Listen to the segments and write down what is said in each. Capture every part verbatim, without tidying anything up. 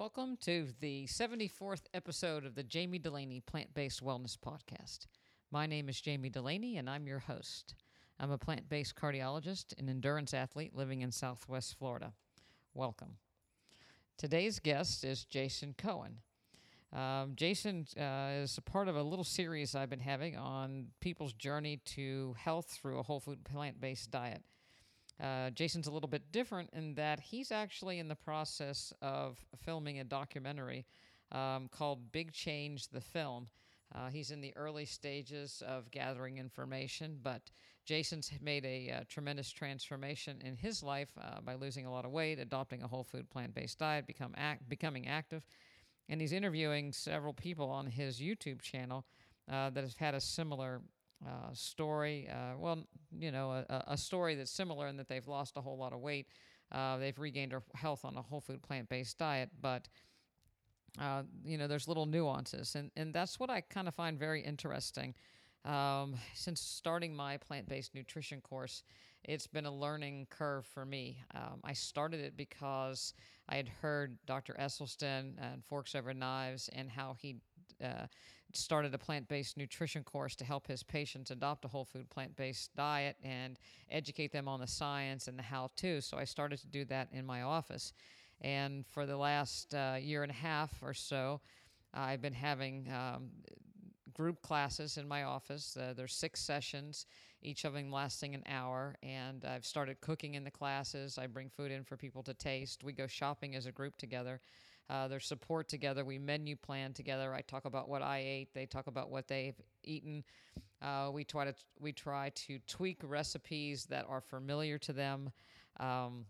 Welcome to the seventy-fourth episode of the Jamie Delaney Plant-Based Wellness Podcast. My name is Jamie Delaney, and I'm your host. I'm a plant-based cardiologist and endurance athlete living in Southwest Florida. Welcome. Today's guest is Jason Cohen. Um, Jason uh, is a part of a little series I've been having on people's journey to health through a whole food plant-based diet. Uh, Jason's a little bit different in that he's actually in the process of filming a documentary um, called Big Change, the Film. Uh, he's in the early stages of gathering information, but Jason's made a, uh tremendous transformation in his life uh, by losing a lot of weight, adopting a whole food plant-based diet, become act- becoming active, and he's interviewing several people on his YouTube channel uh, that have had a similar Uh, story, uh, well, you know, a, a story that's similar in that they've lost a whole lot of weight. Uh, they've regained their health on a whole food plant-based diet, but, uh, you know, there's little nuances. And, and that's what I kind of find very interesting. Um, since starting my plant-based nutrition course, it's been a learning curve for me. Um, I started it because I had heard Doctor Esselstyn and Forks Over Knives and how he uh, started a plant-based nutrition course to help his patients adopt a whole food plant-based diet and educate them on the science and the how-to. So I started to do that in my office. And for the last uh, year and a half or so, I've been having um, group classes in my office. Uh, there's six sessions, each of them lasting an hour, and I've started cooking in the classes. I bring food in for people to taste. We go shopping as a group together. Uh, there's support together. We menu plan together. I talk about what I ate. They talk about what they've eaten. Uh, we try to we try to tweak recipes that are familiar to them. Um,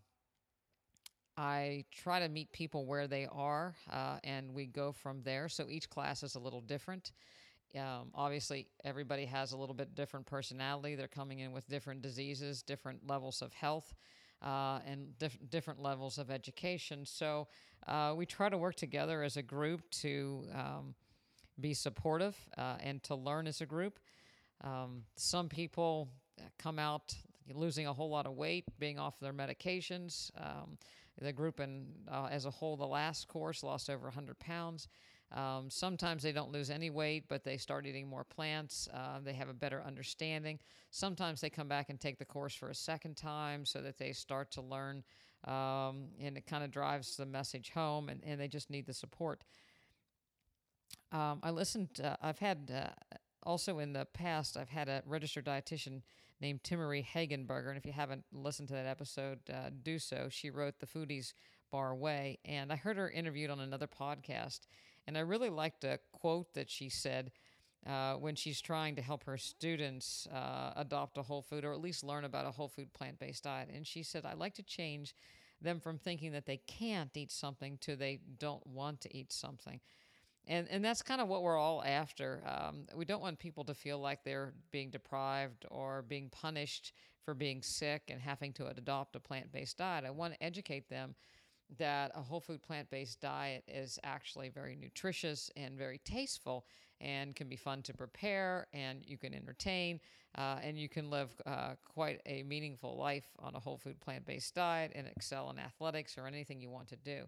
I try to meet people where they are, uh, and we go from there. So each class is a little different. Um, obviously, everybody has a little bit different personality. They're coming in with different diseases, different levels of health, uh, and diff- different levels of education. So uh, we try to work together as a group to um, be supportive uh, and to learn as a group. Um, some people come out losing a whole lot of weight, being off their medications. Um, the group in, uh, as a whole, the last course lost over one hundred pounds. Um, sometimes they don't lose any weight, but they start eating more plants. Uh, they have a better understanding. Sometimes they come back and take the course for a second time so that they start to learn, um, and it kind of drives the message home, and, and they just need the support. Um, I listened, uh, I've had... Uh, Also, in the past, I've had a registered dietitian named Timmerie Hagenberger, and if you haven't listened to that episode, uh, do so. She wrote The Foodies Bar Way, and I heard her interviewed on another podcast, and I really liked a quote that she said uh, when she's trying to help her students uh, adopt a whole food, or at least learn about a whole food plant-based diet. And she said, I like to change them from thinking that they can't eat something to they don't want to eat something. And and that's kind of what we're all after. Um, we don't want people to feel like they're being deprived or being punished for being sick and having to adopt a plant-based diet. I want to educate them that a whole food plant-based diet is actually very nutritious and very tasteful and can be fun to prepare, and you can entertain, uh, and you can live uh, quite a meaningful life on a whole food plant-based diet and excel in athletics or anything you want to do.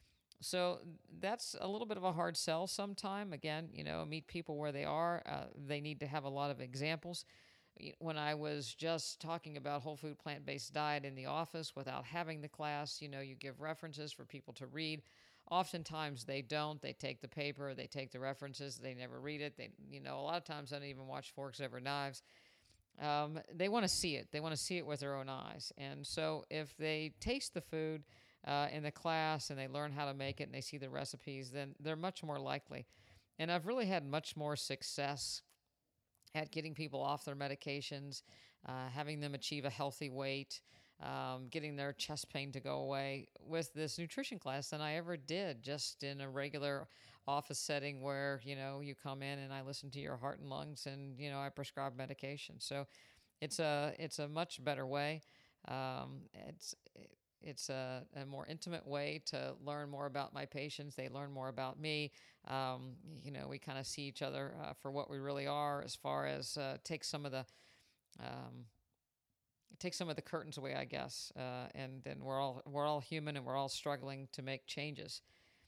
So that's a little bit of a hard sell sometime. Again, you know, meet people where they are. Uh, they need to have a lot of examples. When I was just talking about whole food plant-based diet in the office without having the class, you know, you give references for people to read. Oftentimes they don't. They take the paper, they take the references, they never read it. They, you know, a lot of times I don't even watch Forks Over Knives. Um, they want to see it. They want to see it with their own eyes. And so if they taste the food uh, in the class and they learn how to make it and they see the recipes, then they're much more likely. And I've really had much more success at getting people off their medications, uh, having them achieve a healthy weight, um, getting their chest pain to go away with this nutrition class than I ever did just in a regular office setting where, you know, you come in and I listen to your heart and lungs and, you know, I prescribe medication. So it's a, it's a much better way. Um, it's, It's a, a more intimate way to learn more about my patients. They learn more about me. Um, you know, we kind of see each other uh, for what we really are, as far as uh, take some of the um, take some of the curtains away, I guess. Uh, and then we're all we're all human, and we're all struggling to make changes.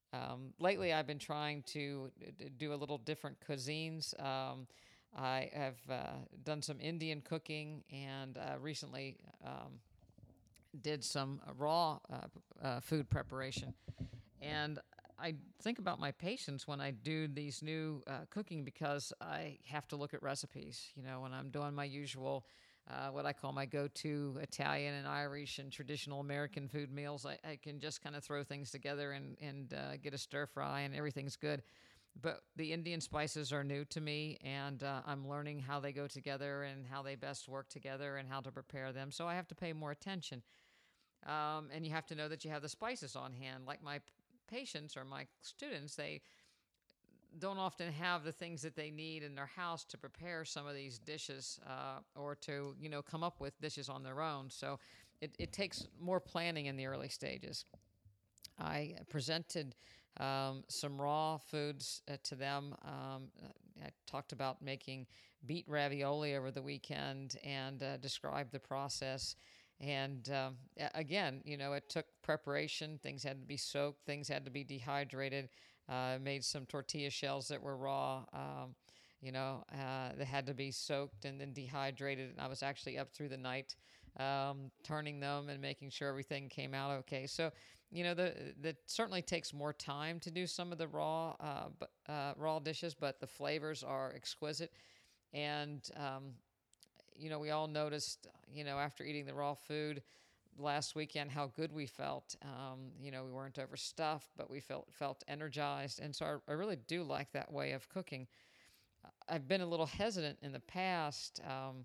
Um, lately, I've been trying to d- do a little different cuisines. Um, I have uh, done some Indian cooking and uh, recently um, did some raw uh, uh, food preparation. And I think about my patients when I do these new uh, cooking because I have to look at recipes. You know, when I'm doing my usual, uh, what I call my go to Italian and Irish and traditional American food meals, I, I can just kind of throw things together and, and uh, get a stir fry and everything's good. But the Indian spices are new to me, and uh, I'm learning how they go together and how they best work together and how to prepare them. So I have to pay more attention. Um, and you have to know that you have the spices on hand. Like my patients or my students, they don't often have the things that they need in their house to prepare some of these dishes uh, or to, you know, come up with dishes on their own. So it, it takes more planning in the early stages. I presented um, some raw foods uh, to them. Um, I talked about making beet ravioli over the weekend and uh, described the process. And um, again, you know, it took preparation. Things had to be soaked. Things had to be dehydrated. I uh, made some tortilla shells that were raw. Um, you know, uh, they had to be soaked and then dehydrated. And I was actually up through the night um, turning them and making sure everything came out okay. So, you know, the that certainly takes more time to do some of the raw uh, but, uh, raw dishes, but the flavors are exquisite. And um, you know, we all noticed, you know, after eating the raw food last weekend, how good we felt. Um, you know, we weren't overstuffed, but we felt felt energized. And so I, I really do like that way of cooking. I've been a little hesitant in the past um,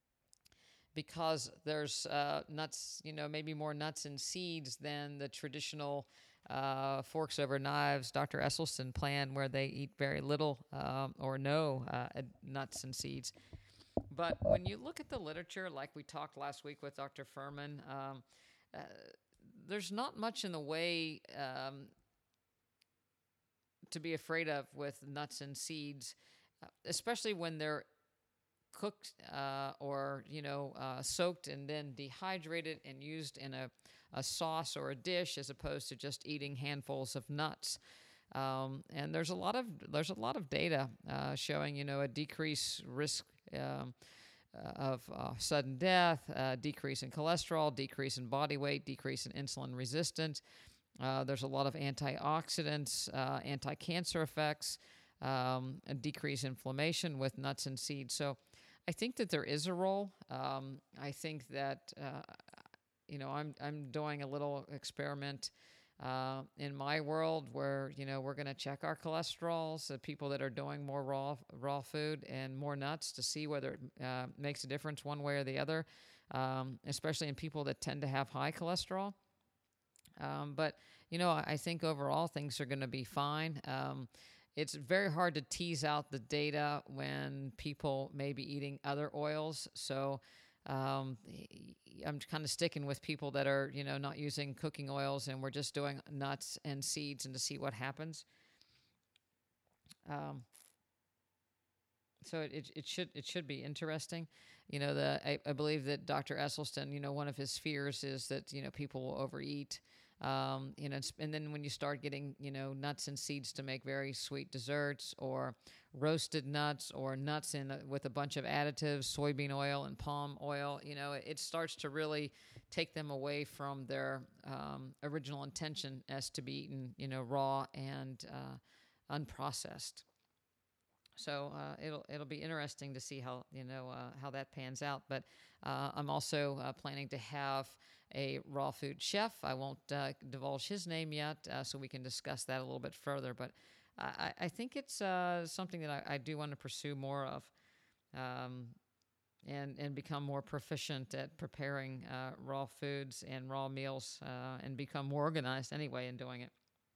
because there's uh, nuts, you know, maybe more nuts and seeds than the traditional uh, forks over knives Doctor Esselstyn plan, where they eat very little um, or no uh, nuts and seeds. But when you look at the literature, like we talked last week with Doctor Furman, um, uh, there's not much in the way um, to be afraid of with nuts and seeds, uh, especially when they're cooked uh, or, you know, uh, soaked and then dehydrated and used in a, a sauce or a dish, as opposed to just eating handfuls of nuts. Um, and there's a lot of there's a lot of data uh, showing, you know, a decreased risk um, uh, of uh, sudden death, uh, decrease in cholesterol, decrease in body weight, decrease in insulin resistance. Uh, there's a lot of antioxidants, uh, anti-cancer effects, um, a decrease in inflammation with nuts and seeds. So I think that there is a role. Um, I think that, uh, you know, I'm, I'm doing a little experiment uh, in my world where, you know, we're going to check our cholesterols, the people that are doing more raw raw food and more nuts, to see whether it uh, makes a difference one way or the other, um, especially in people that tend to have high cholesterol. Um, but, you know, I, I think overall things are going to be fine. Um, it's very hard to tease out the data when people may be eating other oils. So um, I'm kind of sticking with people that are, you know, not using cooking oils, and we're just doing nuts and seeds and to see what happens. Um, so it, it, it should it should be interesting. You know, the I, I believe that Doctor Esselstyn, you know, one of his fears is that, you know, people will overeat. Um, you know, and then when you start getting, you know, nuts and seeds to make very sweet desserts, or roasted nuts, or nuts in a, with a bunch of additives, soybean oil and palm oil, you know, it starts to really take them away from their um, original intention as to be eaten, you know, raw and uh, unprocessed. So uh, it'll it'll be interesting to see how, you know, uh, how that pans out. But uh, I'm also uh, planning to have a raw food chef. I won't uh, divulge his name yet, uh, so we can discuss that a little bit further. But I, I think it's uh, something that I, I do want to pursue more of, um, and and become more proficient at preparing uh, raw foods and raw meals, uh, and become more organized anyway in doing it.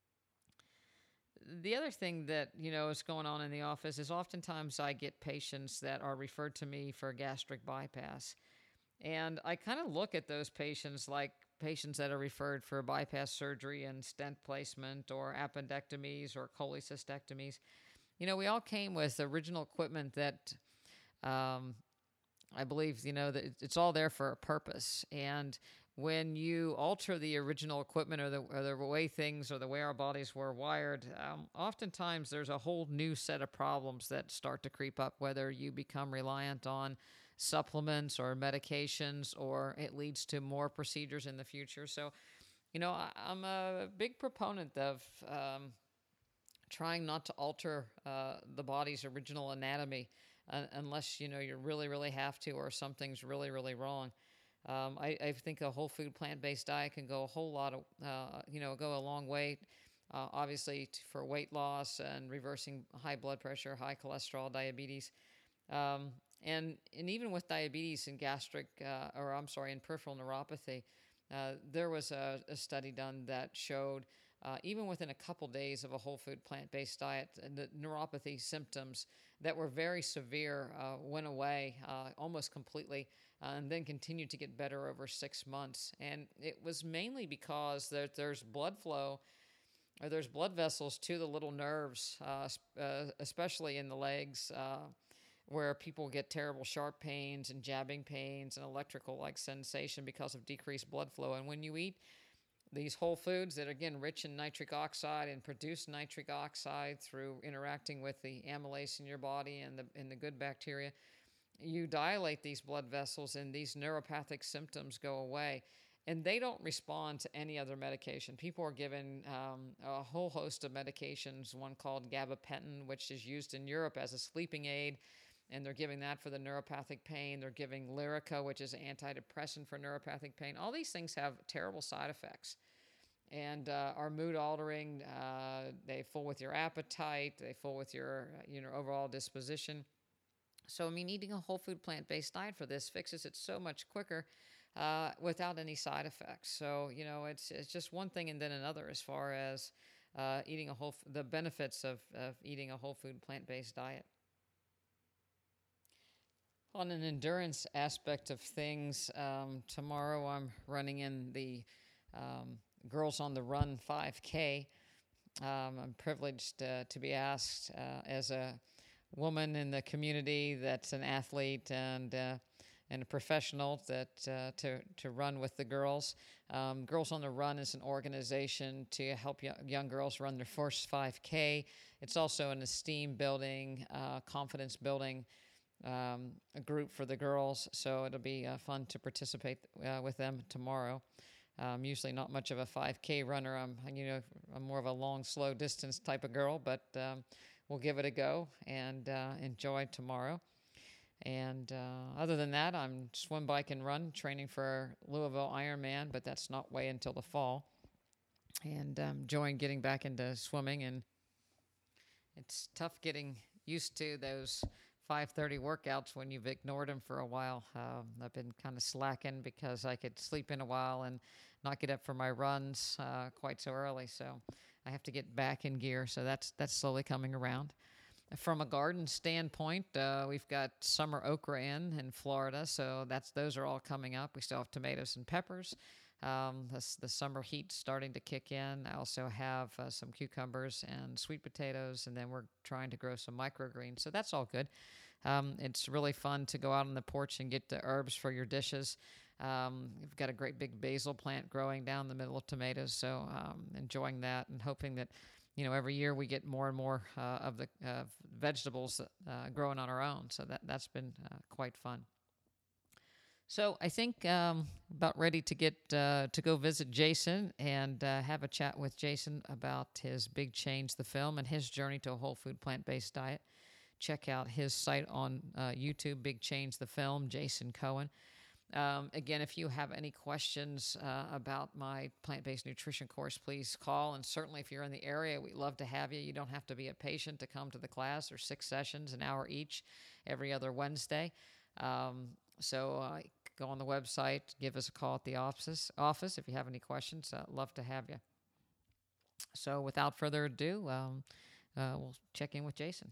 The other thing that, you know, is going on in the office is oftentimes I get patients that are referred to me for gastric bypass. And I kind of look at those patients like patients that are referred for bypass surgery and stent placement or appendectomies or cholecystectomies. You know, we all came with original equipment that um, I believe, you know, that it's all there for a purpose. And when you alter the original equipment or the, or the way things or the way our bodies were wired, um, oftentimes there's a whole new set of problems that start to creep up, whether you become reliant on supplements or medications, or it leads to more procedures in the future. So, you know, I, I'm a big proponent of um, trying not to alter uh, the body's original anatomy uh, unless, you know, you really, really have to, or something's really, really wrong. Um, I, I think a whole food plant-based diet can go a whole lot of, uh, you know, go a long way, uh, obviously t- for weight loss and reversing high blood pressure, high cholesterol, diabetes. Um, and, and even with diabetes and gastric, uh, or I'm sorry, and peripheral neuropathy, uh, there was a, a study done that showed uh, even within a couple days of a whole food plant-based diet, the neuropathy symptoms that were very severe uh, went away uh, almost completely. Uh, and then continued to get better over six months. And it was mainly because there, there's blood flow, or there's blood vessels to the little nerves, uh, uh, especially in the legs, uh, where people get terrible sharp pains and jabbing pains and electrical-like sensation because of decreased blood flow. And when you eat these whole foods that are, again, rich in nitric oxide and produce nitric oxide through interacting with the amylase in your body and the, and the good bacteria, you dilate these blood vessels and these neuropathic symptoms go away, and they don't respond to any other medication. People are given um, a whole host of medications, one called gabapentin, which is used in Europe as a sleeping aid, and they're giving that for the neuropathic pain. They're giving Lyrica, which is an antidepressant for neuropathic pain. All these things have terrible side effects and uh, are mood altering. Uh, they fool with your appetite. They fool with your, you know, overall disposition. So, I mean, eating a whole food plant-based diet for this fixes it so much quicker uh, without any side effects. So, you know, it's it's just one thing and then another as far as uh, eating a whole, f- the benefits of, of eating a whole food plant-based diet. On an endurance aspect of things, um, tomorrow I'm running in the um, Girls on the Run five K. Um, I'm privileged uh, to be asked uh, as a woman in the community that's an athlete and uh, and a professional that uh, to to run with the girls. Um, Girls on the Run is an organization to help young, young girls run their first five K. It's also an esteem building, uh, confidence building um, a group for the girls. So it'll be uh, fun to participate uh, with them tomorrow. I'm usually not much of a five K runner. I'm you know I'm more of a long, slow distance type of girl, but um, we'll give it a go and uh, enjoy tomorrow. And uh, other than that, I'm swim, bike, and run training for Louisville Ironman, but that's not way until the fall. And I'm enjoying getting back into swimming, and it's tough getting used to those five thirty workouts when you've ignored them for a while. Um, I've been kind of slacking because I could sleep in a while and not get up for my runs uh, quite so early. So I have to get back in gear. So that's that's slowly coming around. From a garden standpoint, uh, we've got summer okra in in Florida, so that's those are all coming up. We still have tomatoes and peppers. Um, the, the summer heat's starting to kick in. I also have uh, some cucumbers and sweet potatoes, and then we're trying to grow some microgreens, so that's all good. Um, it's really fun to go out on the porch and get the herbs for your dishes. Um, we've got a great big basil plant growing down the middle of tomatoes, so um, enjoying that and hoping that, you know, every year we get more and more uh, of the uh, vegetables uh, growing on our own. So that, that's been uh, quite fun. So I think um, about ready to get uh, to go visit Jason and uh, have a chat with Jason about his Big Change the Film and his journey to a whole food plant-based diet. Check out his site on uh, YouTube, Big Change the Film, Jason Cohen. Um, again, if you have any questions uh, about my plant-based nutrition course, please call. And certainly if you're in the area, we'd love to have you. You don't have to be a patient to come to the class. There's six sessions, an hour each, every other Wednesday. Um, so uh, go on the website, give us a call at the office, office if you have any questions. Uh, love to have you. So without further ado, um, uh, we'll check in with Jason.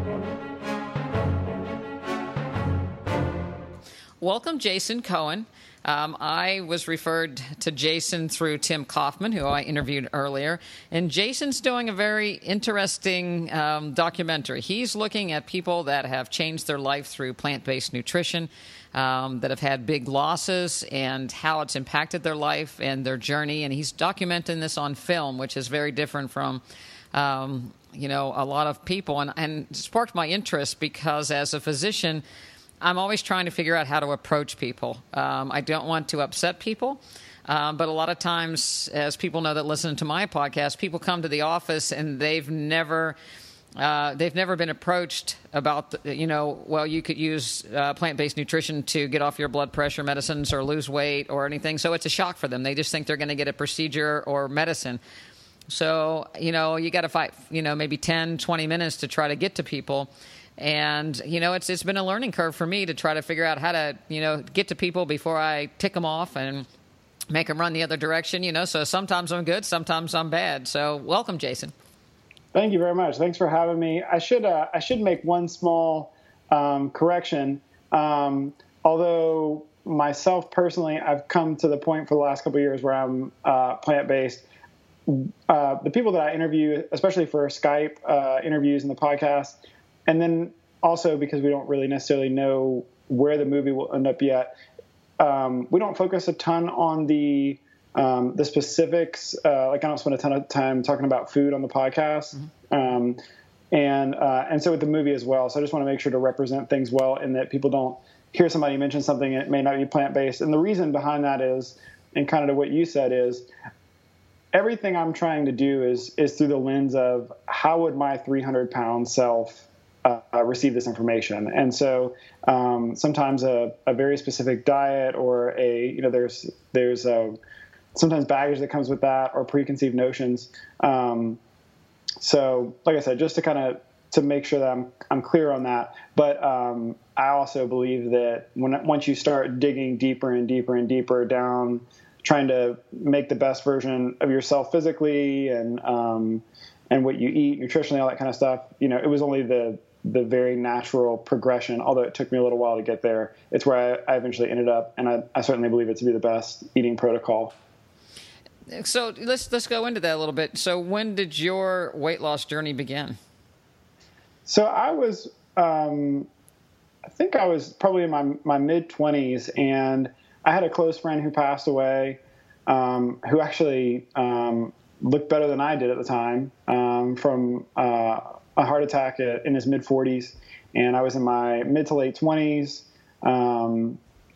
Welcome, Jason Cohen. Um, I was referred to Jason through Tim Kaufman, who I interviewed earlier. And Jason's doing a very interesting um, documentary. He's looking at people that have changed their life through plant-based nutrition, um, that have had big losses, and how it's impacted their life and their journey. And he's documenting this on film, which is very different from um, you know, a lot of people, and, and sparked my interest because as a physician, I'm always trying to figure out how to approach people. Um, I don't want to upset people, um, but a lot of times, as people know that listen to my podcast, people come to the office and they've never, uh, they've never been approached about, the, you know, well, you could use uh, plant-based nutrition to get off your blood pressure medicines or lose weight or anything. So it's a shock for them. They just think they're going to get a procedure or medicine. So, you know, you got to fight, you know, maybe ten, twenty minutes to try to get to people. And, you know, it's it's been a learning curve for me to try to figure out how to, you know, get to people before I tick them off and make them run the other direction, you know. So sometimes I'm good, sometimes I'm bad. So welcome, Jason. Thank you very much. Thanks for having me. I should uh, I should make one small um, correction. Um, although myself personally, I've come to the point for the last couple of years where I'm uh, plant-based. Uh, the people that I interview, especially for Skype uh, interviews and the podcast, and then also because we don't really necessarily know where the movie will end up yet, um, we don't focus a ton on the um, the specifics. Uh, like I don't spend a ton of time talking about food on the podcast, mm-hmm. um, and uh, and so with the movie as well. So I just want to make sure to represent things well, and that people don't hear somebody mention something and it may not be plant based. And the reason behind that is, and kind of to what you said is, everything I'm trying to do is is through the lens of how would my three hundred pound self uh, receive this information. And so um, sometimes a, a very specific diet or a, you know, there's there's a, sometimes baggage that comes with that or preconceived notions. Um, so like I said, just to kind of to make sure that I'm I'm clear on that. But um, I also believe that when once you start digging deeper and deeper and deeper down, trying to make the best version of yourself physically and um, and what you eat, nutritionally, all that kind of stuff. You know, it was only the the very natural progression, although it took me a little while to get there. It's where I, I eventually ended up, and I, I certainly believe it to be the best eating protocol. So let's let's go into that a little bit. So when did your weight loss journey begin? So I was, um, I think I was probably in my my mid twenties, and I had a close friend who passed away, um, who actually um, looked better than I did at the time um, from uh, a heart attack at, in his mid forties. And I was in my mid to late twenties. Um,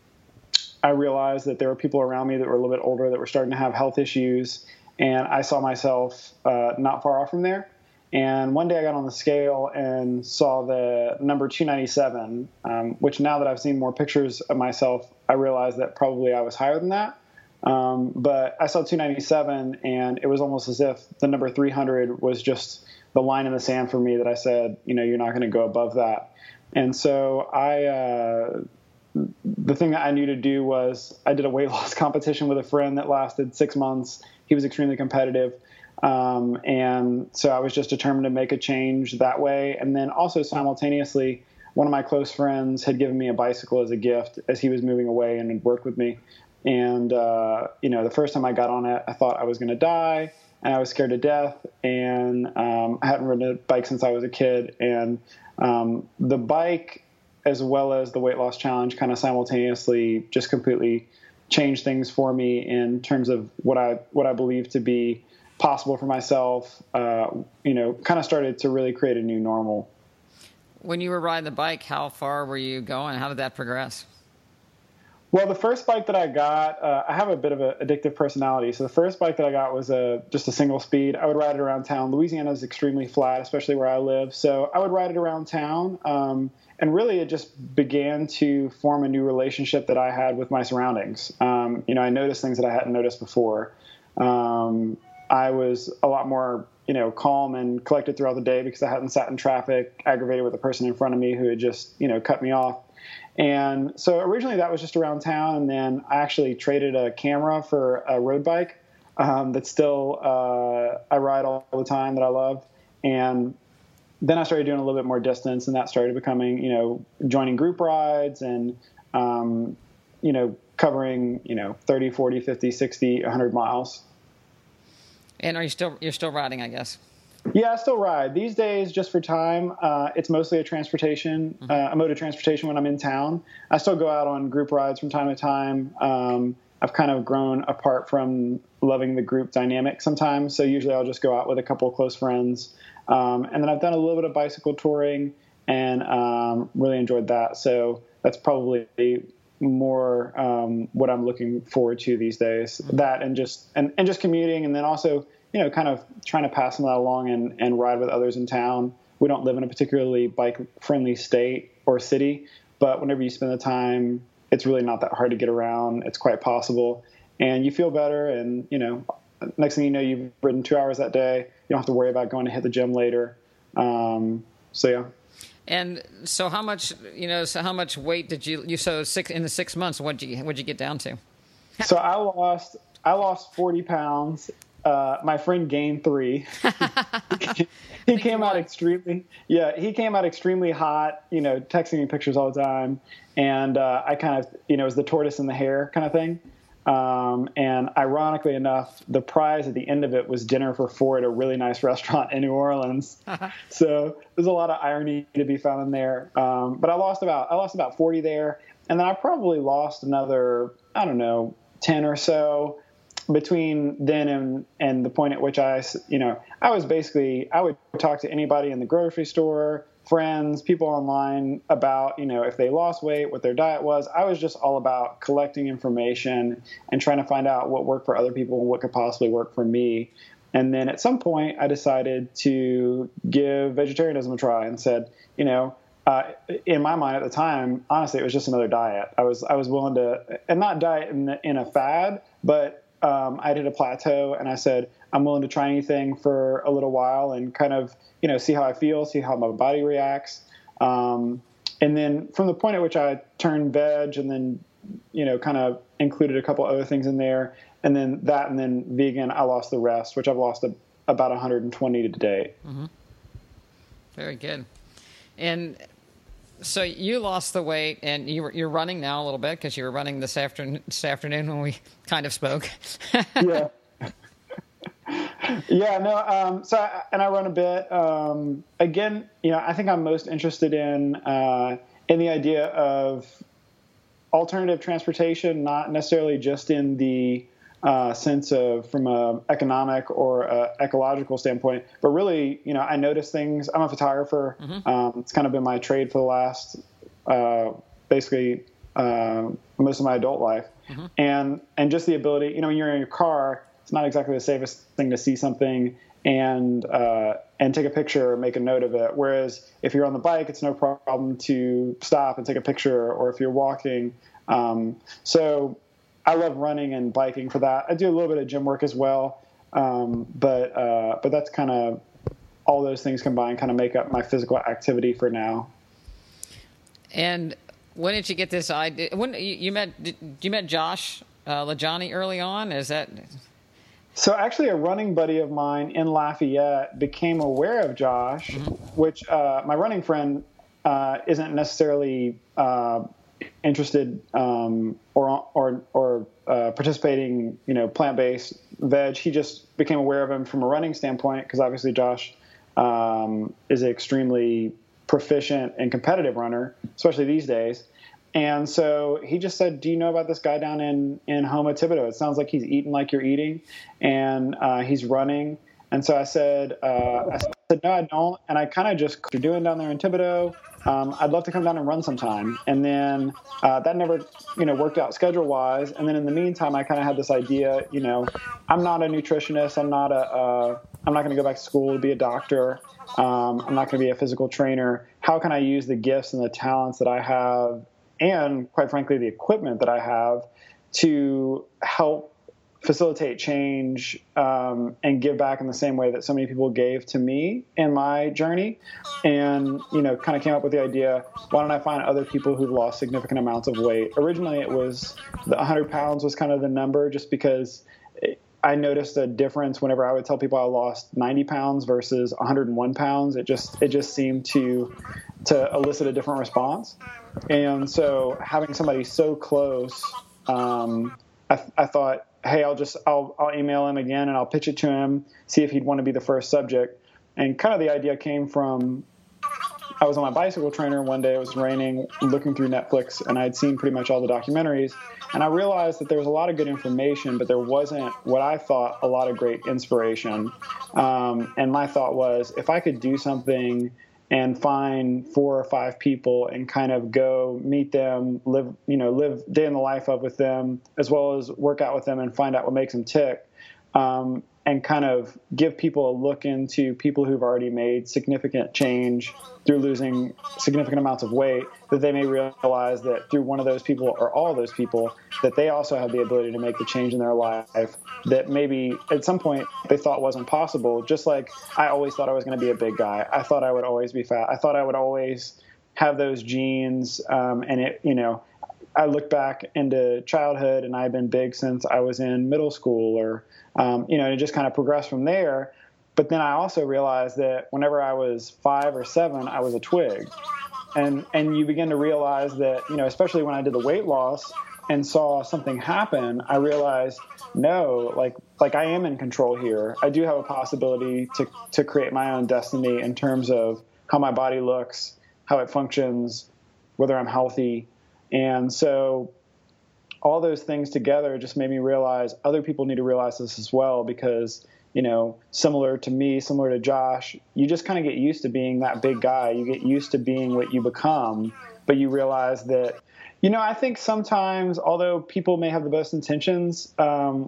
I realized that there were people around me that were a little bit older that were starting to have health issues. And I saw myself uh, not far off from there. And one day I got on the scale and saw the number two ninety-seven, um, which now that I've seen more pictures of myself, I realized that probably I was higher than that. Um, but I saw two ninety-seven, and it was almost as if the number three hundred was just the line in the sand for me that I said, you know, you're not going to go above that. And so I, uh, the thing that I knew to do was I did a weight loss competition with a friend that lasted six months. He was extremely competitive. Um, and so I was just determined to make a change that way. And then also simultaneously, one of my close friends had given me a bicycle as a gift as he was moving away and had worked with me. And, uh, you know, the first time I got on it, I thought I was going to die, and I was scared to death. And um, I hadn't ridden a bike since I was a kid. And um, the bike, as well as the weight loss challenge, kind of simultaneously just completely changed things for me in terms of what I what I believe to be possible for myself. Uh, you know, kind of started to really create a new normal. When you were riding the bike, how far were you going? How did that progress? Well, the first bike that I got, uh, I have a bit of an addictive personality. So the first bike that I got was a just a single speed. I would ride it around town. Louisiana is extremely flat, especially where I live. So I would ride it around town. Um, and really it just began to form a new relationship that I had with my surroundings. Um, you know, I noticed things that I hadn't noticed before. Um, I was a lot more, you know, calm and collected throughout the day because I hadn't sat in traffic, aggravated with a person in front of me who had just, you know, cut me off. And so originally that was just around town, and then I actually traded a camera for a road bike um, that still uh, I ride all the time that I love. And then I started doing a little bit more distance, and that started becoming, you know, joining group rides and, um, you know, covering, you know, thirty, forty, fifty, sixty, one hundred miles. And are you still, you're still riding, I guess? Yeah, I still ride. These days, just for time, uh, it's mostly a transportation, mm-hmm. uh, a mode of transportation when I'm in town. I still go out on group rides from time to time. Um, I've kind of grown apart from loving the group dynamic sometimes. So usually I'll just go out with a couple of close friends. Um, and then I've done a little bit of bicycle touring and um, really enjoyed that. So that's probably more um, what I'm looking forward to these days. Mm-hmm. That and just and, and just commuting, and then also, you know, kind of trying to pass some of that along and, and ride with others in town. We don't live in a particularly bike-friendly state or city, but whenever you spend the time, it's really not that hard to get around. It's quite possible, and you feel better. And, you know, next thing you know, you've ridden two hours that day. You don't have to worry about going to hit the gym later. Um, so, yeah. And so how much, you know, so how much weight did you, you so six in the six months, what'd you, what'd you get down to? So I lost, I lost forty pounds. Uh, my friend gained three. he came out extremely, yeah, he came out extremely hot, you know, texting me pictures all the time. And uh, I kind of, you know, it was the tortoise and the hare kind of thing. Um, and ironically enough, the prize at the end of it was dinner for four at a really nice restaurant in New Orleans. So there's a lot of irony to be found in there. Um, but I lost about, I lost about forty there. And then I probably lost another, I don't know, ten or so between then and, and the point at which I, you know, I was basically, I would talk to anybody in the grocery store, friends, people online about, you know, if they lost weight, what their diet was. I was just all about collecting information and trying to find out what worked for other people and what could possibly work for me. And then at some point I decided to give vegetarianism a try and said, you know, uh, in my mind at the time, honestly, it was just another diet. I was, I was willing to, and not diet in, in a fad, but Um, I did a plateau, and I said, I'm willing to try anything for a little while and kind of, you know, see how I feel, see how my body reacts. Um, and then from the point at which I turned veg and then, you know, kind of included a couple other things in there, and then that and then vegan, I lost the rest, which I've lost a, about one hundred twenty to date. Mm-hmm. Very good. And so you lost the weight, and you were, you're running now a little bit because you were running this afternoon, this afternoon when we kind of spoke. yeah. Yeah, no, um, so, I, and I run a bit. Um, again, you know, I think I'm most interested in, uh, in the idea of alternative transportation, not necessarily just in the uh, sense of from a economic or a ecological standpoint, but really, you know, I notice things. I'm a photographer. Mm-hmm. Um, it's kind of been my trade for the last, uh, basically, uh, most of my adult life. Mm-hmm. And, and just the ability, you know, when you're in your car, it's not exactly the safest thing to see something and, uh, and take a picture or make a note of it. Whereas if you're on the bike, it's no problem to stop and take a picture, or if you're walking. Um, so I love running and biking for that. I do a little bit of gym work as well. Um, but, uh, but that's kind of all those things combined kind of make up my physical activity for now. And when did you get this idea? When you, you met, you met Josh, uh, LaJohny early on? Is that... So actually a running buddy of mine in Lafayette became aware of Josh, mm-hmm. which, uh, my running friend, uh, isn't necessarily, uh, interested, um, or, or, or, uh, participating, you know, plant-based veg. He just became aware of him from a running standpoint, because obviously Josh, um, is an extremely proficient and competitive runner, especially these days. And so he just said, do you know about this guy down in, in Houma, Thibodaux? It sounds like he's eating like you're eating, and uh, he's running. And so I said, uh, I said, no, I don't. And I kind of just, you're doing down there in Thibodaux. Um, I'd love to come down and run sometime. And then uh, that never, you know, worked out schedule-wise. And then in the meantime, I kind of had this idea, you know, I'm not a nutritionist. I'm not a, uh, I'm not going to go back to school to be a doctor. Um, I'm not going to be a physical trainer. How can I use the gifts and the talents that I have, and quite frankly, the equipment that I have, to help facilitate change, um, and give back in the same way that so many people gave to me in my journey. And, you know, kind of came up with the idea, why don't I find other people who've lost significant amounts of weight? Originally, it was the one hundred pounds was kind of the number, just because it, I noticed a difference whenever I would tell people I lost ninety pounds versus one hundred one pounds. It just, it just seemed to, to elicit a different response. And so having somebody so close um, I, I thought, hey, I'll just I'll I'll email him again and I'll pitch it to him, see if he'd want to be the first subject. And kind of the idea came from, I was on my bicycle trainer one day. It was raining, looking through Netflix, and I'd seen pretty much all the documentaries. And I realized that there was a lot of good information, but there wasn't what I thought a lot of great inspiration. Um, and my thought was, if I could do something and find four or five people and kind of go meet them, live, you know, live day in the life of with them, as well as work out with them and find out what makes them tick, um, and kind of give people a look into people who've already made significant change through losing significant amounts of weight, that they may realize that through one of those people or all those people, that they also have the ability to make the change in their life that maybe at some point they thought wasn't possible. Just like I always thought I was going to be a big guy. I thought I would always be fat. I thought I would always have those genes. Um, and it, you know, I look back into childhood and I've been big since I was in middle school, or, um, you know, and it just kind of progressed from there. But then I also realized that whenever I was five or seven, I was a twig. And and you begin to realize that, you know, especially when I did the weight loss and saw something happen, I realized, no, like like I am in control here. I do have a possibility to, to create my own destiny in terms of how my body looks, how it functions, whether I'm healthy. And so all those things together just made me realize other people need to realize this as well, because, you know, similar to me, similar to Josh, you just kind of get used to being that big guy. You get used to being what you become, but you realize that, you know, I think sometimes, although people may have the best intentions, um,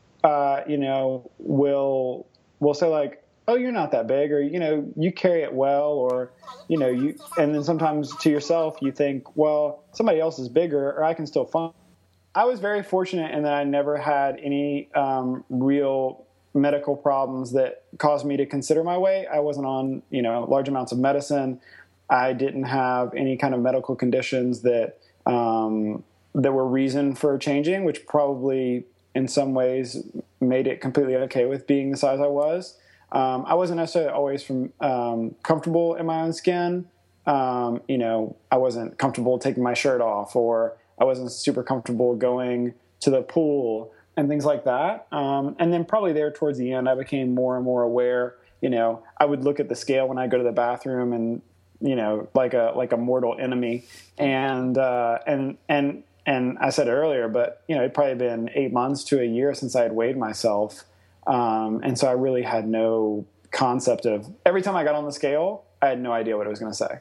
uh, you know, will will say like, oh, you're not that big, or, you know, you carry it well, or, you know, you, and then sometimes to yourself, you think, well, somebody else is bigger, or I can still function. I was very fortunate in that I never had any um, real medical problems that caused me to consider my weight. I wasn't on, you know, large amounts of medicine. I didn't have any kind of medical conditions that, um, that were reason for changing, which probably in some ways made it completely okay with being the size I was. Um, I wasn't necessarily always from, um, comfortable in my own skin. Um, you know, I wasn't comfortable taking my shirt off, or I wasn't super comfortable going to the pool and things like that. Um, and then probably there towards the end, I became more and more aware. You know, I would look at the scale when I go to the bathroom, and, you know, like a like a mortal enemy. And uh, and and and I said it earlier, but, you know, it'd probably been eight months to a year since I had weighed myself. Um, and so I really had no concept of, every time I got on the scale, I had no idea what it was going to say.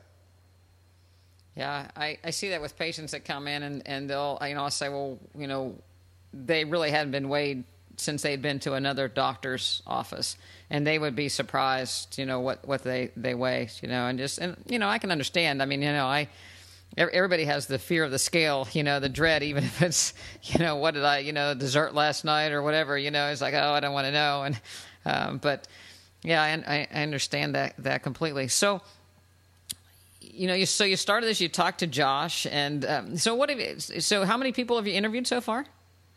Yeah, I, I see that with patients that come in, and, and they'll, you know, I'll say, well, you know, they really hadn't been weighed since they'd been to another doctor's office, and they would be surprised, you know, what, what they, they weigh, you know, and just, and, you know, I can understand. I mean, you know, I, everybody has the fear of the scale, you know, the dread, even if it's, you know, what did I, you know, dessert last night or whatever, you know, it's like, oh, I don't want to know. And, um, but yeah, I, I understand that, that completely. So, you know, you, so you started this, you talked to Josh, and um, so what have you, so how many people have you interviewed so far?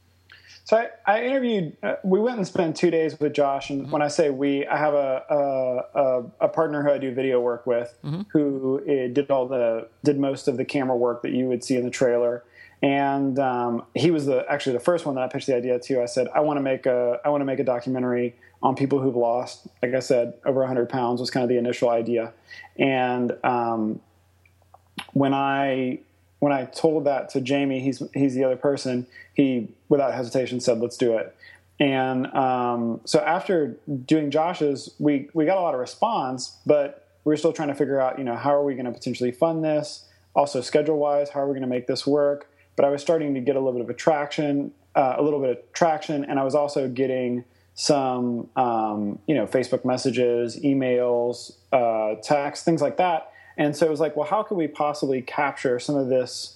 So I, I interviewed, uh, we went and spent two days with Josh. And mm-hmm. when I say we, I have a, a, a partner who I do video work with, mm-hmm. who uh, did all the, did most of the camera work that you would see in the trailer. And um, he was the, actually the first one that I pitched the idea to. I said, I want to make a, I want to make a documentary on people who've lost, like I said, over a hundred pounds was kind of the initial idea. And um, when I, when I told that to Jamie, he's, he's the other person, he, without hesitation, said, let's do it. And um, so after doing Josh's, we, we got a lot of response, but we we're still trying to figure out, you know, how are we going to potentially fund this? Also schedule-wise, how are we going to make this work? But I was starting to get a little bit of attraction, uh, a little bit of traction, and I was also getting some, um, you know, Facebook messages, emails, uh, texts, things like that. And so it was like, well, how could we possibly capture some of this,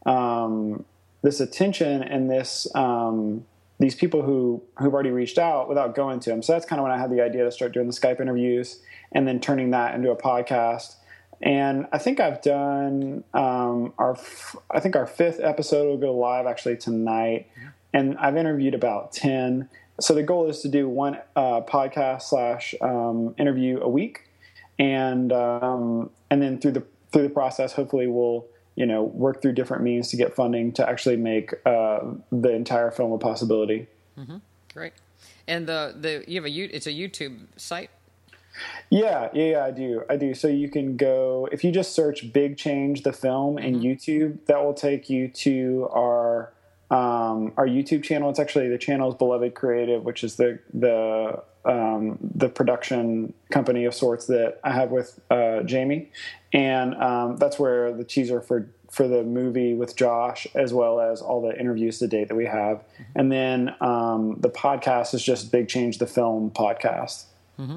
um, this attention and this, um, these people who, who've already reached out without going to them. So that's kind of when I had the idea to start doing the Skype interviews and then turning that into a podcast. And I think I've done, um, our, I think our fifth episode will go live actually tonight. And I've interviewed about ten. So the goal is to do one, uh, podcast slash, um, interview a week. And, um, and then through the, through the process, hopefully we'll, you know, work through different means to get funding to actually make uh, the entire film a possibility. Mm-hmm. Great. And the, the you have a it's a YouTube site? Yeah, yeah, yeah, I do. I do. So you can go, if you just search Big Change the Film in mm-hmm. YouTube, that will take you to our um, our YouTube channel. It's actually, the channel is Beloved Creative, which is the the um, the production company of sorts that I have with uh, Jamie. And um, that's where the teaser for for the movie with Josh, as well as all the interviews to date that we have. Mm-hmm. And then um, the podcast is just Big Change the Film podcast. Mm-hmm.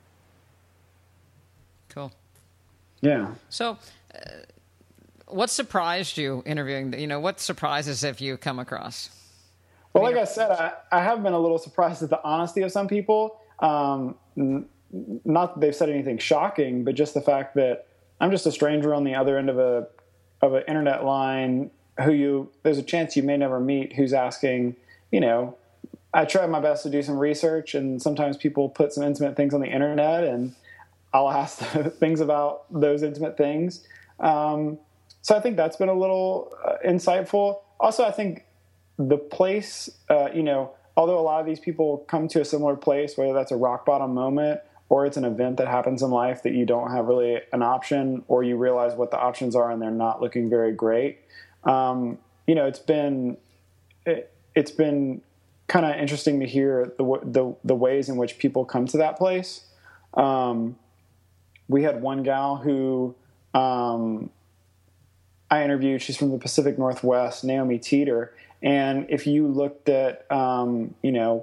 Cool. Yeah. So, uh, what surprised you interviewing? You know, what surprises have you come across? Well, like I said, I, I have been a little surprised at the honesty of some people. Um, n- not that they've said anything shocking, but just the fact that I'm just a stranger on the other end of a of an internet line who you there's a chance you may never meet, who's asking, you know, I try my best to do some research, and sometimes people put some intimate things on the internet, and I'll ask things about those intimate things. Um, so I think that's been a little uh, insightful. Also, I think the place, uh, you know, although a lot of these people come to a similar place, whether that's a rock bottom moment or it's an event that happens in life that you don't have really an option, or you realize what the options are and they're not looking very great. Um, you know, it's been, it, it's been kind of interesting to hear the, the, the ways in which people come to that place. Um, we had one gal who, um, I interviewed, she's from the Pacific Northwest, Naomi Teeter. And if you looked at, um, you know,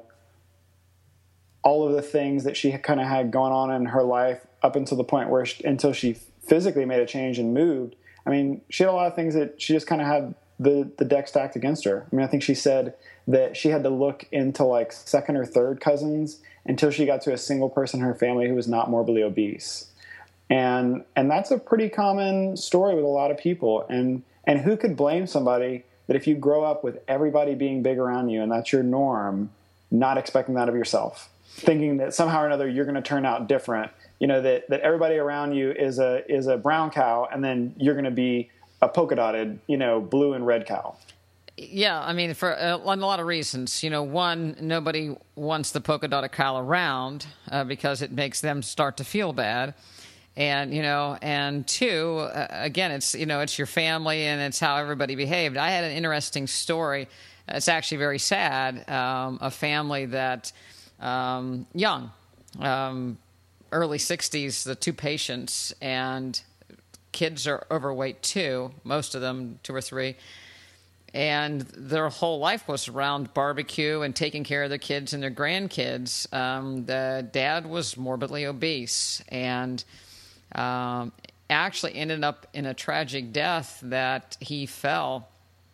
all of the things that she kind of had going on in her life up until the point where, she, until she physically made a change and moved, I mean, she had a lot of things that she just kind of had the, the deck stacked against her. I mean, I think she said that she had to look into like second or third cousins until she got to a single person in her family who was not morbidly obese. And, and that's a pretty common story with a lot of people. And, and who could blame somebody that if you grow up with everybody being big around you and that's your norm, not expecting that of yourself, thinking that somehow or another you're going to turn out different, you know, that, that everybody around you is a, is a brown cow, and then you're going to be a polka dotted, you know, blue and red cow. Yeah, I mean, for a, a lot of reasons. You know, one, nobody wants the polka dotted cow around uh, because it makes them start to feel bad. And, you know, and two, uh, again, it's, you know, it's your family and it's how everybody behaved. I had an interesting story. It's actually very sad. Um, a family that, um, young, um, early sixties, the two patients, and kids are overweight too, most of them, two or three. And their whole life was around barbecue and taking care of their kids and their grandkids. Um, the dad was morbidly obese and um, actually ended up in a tragic death that he fell.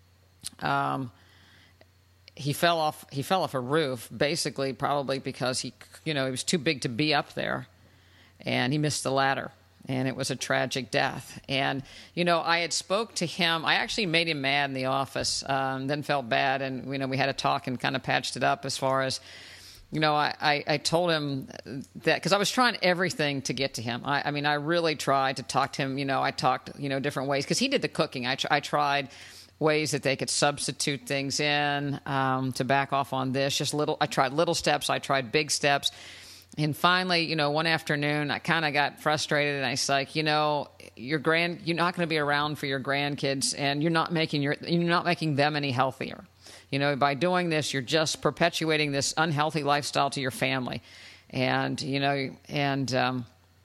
Um, he fell off. He fell off a roof, basically, probably because he, you know, he was too big to be up there, and he missed the ladder. And it was a tragic death. And, you know, I had spoke to him. I actually made him mad in the office, um, then felt bad. And, you know, we had a talk and kind of patched it up as far as, you know, I, I, I told him that because I was trying everything to get to him. I, I mean, I really tried to talk to him. You know, I talked, you know, different ways because he did the cooking. I, tr- I tried ways that they could substitute things in um, to back off on this. Just little, I tried little steps. I tried big steps. And finally, you know, one afternoon, I kind of got frustrated, and I was like, you know, your grand, you're not going to be around for your grandkids, and you're not making your, you're not making them any healthier. You know, by doing this, you're just perpetuating this unhealthy lifestyle to your family, and you know, and um,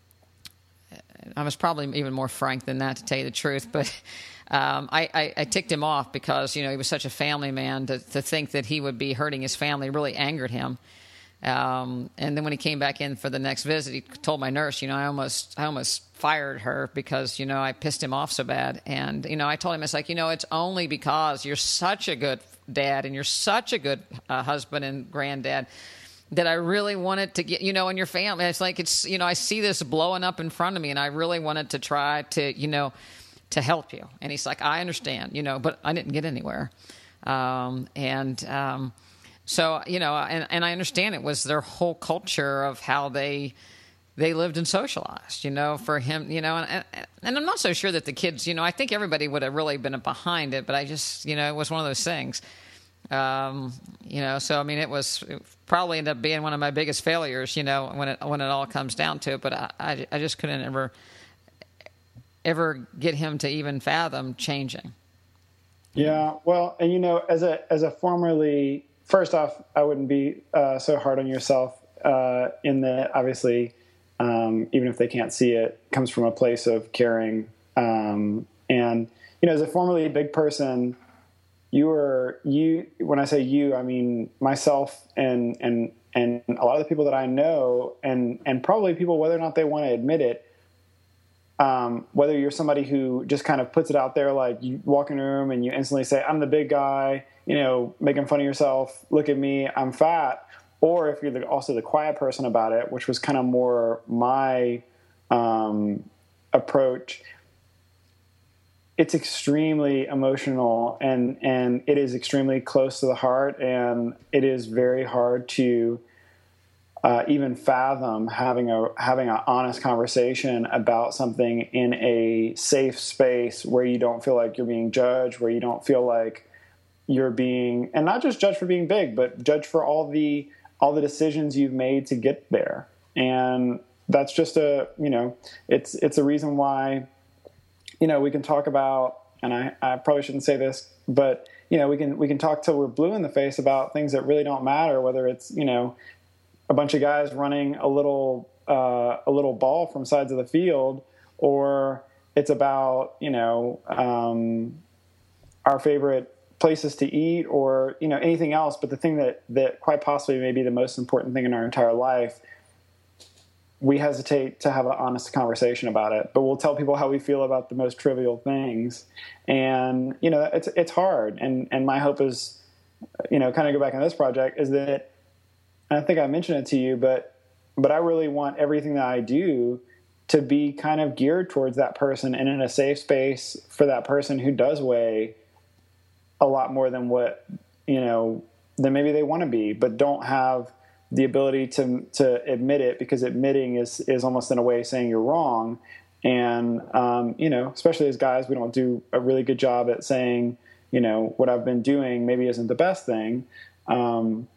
I was probably even more frank than that, to tell you the truth, but. Um, I, I, I ticked him off because, you know, he was such a family man. To, to think that he would be hurting his family really angered him. Um, and then when he came back in for the next visit, he told my nurse, you know, I almost, I almost fired her because, you know, I pissed him off so bad. And, you know, I told him, it's like, you know, it's only because you're such a good dad and you're such a good uh, husband and granddad that I really wanted to get, you know, in your family. It's like, it's, you know, I see this blowing up in front of me and I really wanted to try to, you know, to help you. And he's like, I understand, you know, but I didn't get anywhere. Um, and, um, So, you know, and, and I understand it was their whole culture of how they they lived and socialized, you know, for him, you know, and, and I'm not so sure that the kids, you know, I think everybody would have really been behind it, but I just, you know, it was one of those things, um, you know, so, I mean, it was it probably ended up being one of my biggest failures, you know, when it, when it all comes down to it, but I, I, I just couldn't ever, ever get him to even fathom changing. Yeah. Well, and, you know, as a, as a formerly, first off, I wouldn't be uh, so hard on yourself uh, in that obviously, Um, even if they can't see it, comes from a place of caring. Um, and, you know, as a formerly big person, you were, you, when I say you, I mean myself and, and, and a lot of the people that I know, and, and probably people, whether or not they want to admit it, um, whether you're somebody who just kind of puts it out there, like you walk in a room and you instantly say, I'm the big guy, you know, making fun of yourself, look at me, I'm fat. Or if you're the, also the quiet person about it, which was kind of more my um, approach, it's extremely emotional and, and it is extremely close to the heart. And it is very hard to uh, even fathom having a having an honest conversation about something in a safe space where you don't feel like you're being judged, where you don't feel like you're being, and not just judged for being big, but judged for all the all the decisions you've made to get there. And that's just a, you know, it's, it's a reason why, you know, we can talk about, and I, I probably shouldn't say this, but, you know, we can, we can talk till we're blue in the face about things that really don't matter, whether it's, you know, a bunch of guys running a little, uh, a little ball from sides of the field, or it's about, you know, um, our favorite places to eat, or, you know, anything else. But the thing that, that quite possibly may be the most important thing in our entire life, we hesitate to have an honest conversation about it, but we'll tell people how we feel about the most trivial things. And, you know, it's, it's hard. And, and my hope is, you know, kind of go back on this project is that, and I think I mentioned it to you, but, but I really want everything that I do to be kind of geared towards that person and in a safe space for that person who does weigh a lot more than what, you know, than maybe they want to be, but don't have the ability to, to admit it, because admitting is, is almost in a way saying you're wrong. And, um, you know, especially as guys, we don't do a really good job at saying, you know, what I've been doing maybe isn't the best thing. Um,